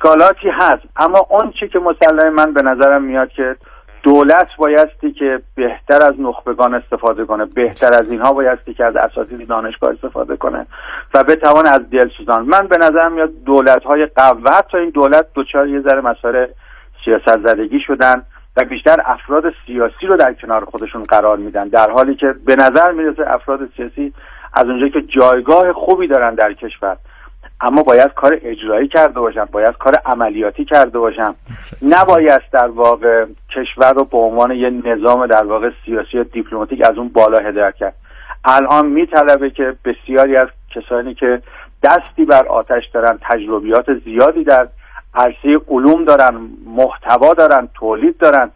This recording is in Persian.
اشکالاتی هست، اما اون چی که مسلم من به نظرم میاد که دولت بایستی که بهتر از نخبگان استفاده کنه، بهتر از اینها بایستی که از اساتید دانشگاه استفاده کنه و بتوان از دلسوزان. من به نظرم میاد دولت‌های قبل تا این دولت دوچار یه ذره مسائل سیاست زدگی شدن و بیشتر افراد سیاسی رو در کنار خودشون قرار میدن، در حالی که به نظر میرسه افراد سیاسی از اونجایی که جایگاه خوبی دارن در کشور، اما باید کار اجرایی کرده باشن، باید کار عملیاتی کرده باشن، نباید در واقع کشور رو به عنوان یه نظام در واقع سیاسی و دیپلماتیک از اون بالا هدایت کرد. الان میطلبه که بسیاری از کسانی که دستی بر آتش دارن، تجربیات زیادی در عرصه علوم دارن، محتوا دارن، تولید دارن،